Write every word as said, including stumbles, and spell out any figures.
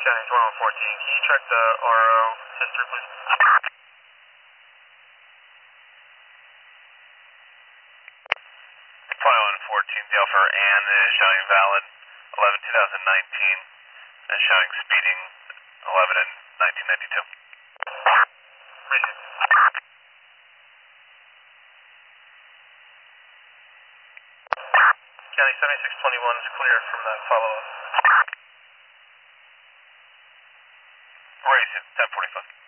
County twenty-one fourteen, can you check the R O history, please? twenty-one fourteen, the offer and is showing valid eleven two thousand nineteen and showing speeding eleven and nineteen ninety-two. Appreciate it. County seventy-six twenty-one is cleared from that follow-up. Race at ten forty-five.